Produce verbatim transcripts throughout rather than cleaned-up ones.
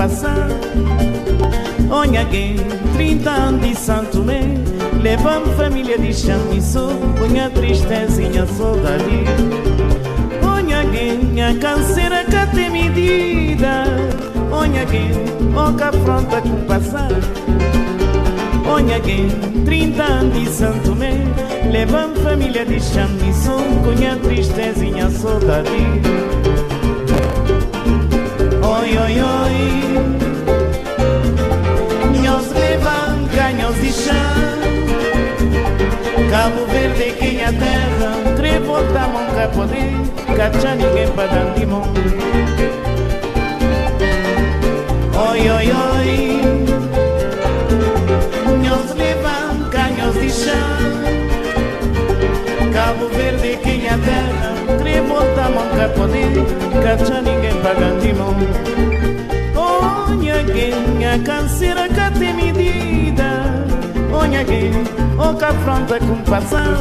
passar. Olha quem, trinta anos de Santo Tomé, levamos família de Chamiçô, punha tristezinha, saudade. Olha quem, a canseira que tem medida. Olha quem, o que afronta com passar. Olha quem, trinta anos de Santo Tomé, levamos família de Chamiçô, punha tristezinha, saudade. Oi, oi, oi, nós levam canhões de chão. Cabo Verde, quem a terra, três volta mão pra poder, cachar ninguém pra dar de mão. Oi, oi, oi, nós levam canhões de chão. Cabo Verde, quem a terra, três volta mão pra poder, cachar ninguém pra dar de mão. Olha quem, a canseira que tem medida. Olha quem, o que afronta com passar.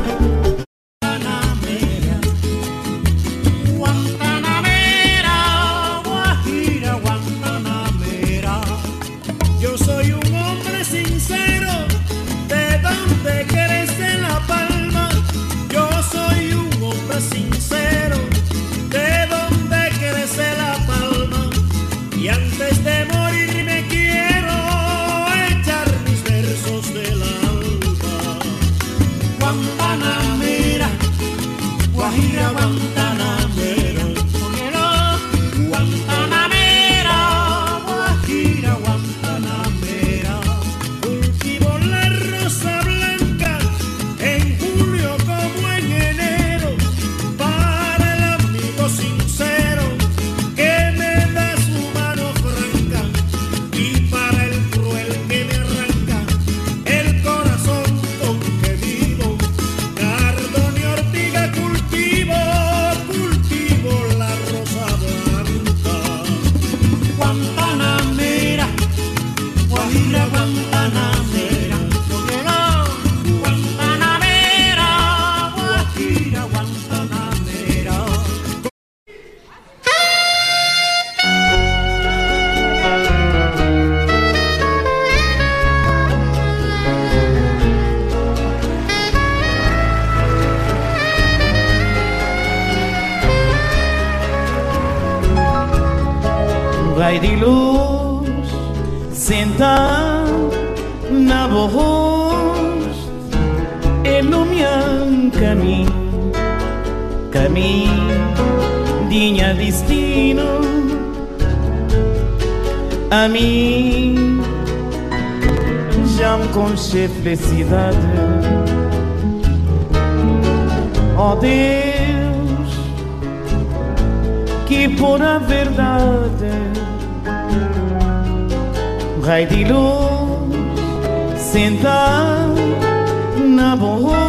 Vai de luz, sentar na voz, iluminan caminho, caminho, dinha destino. A mim já me conche felicidade. Ó Deus, que por a verdade, Rai de luz, sentar na boa,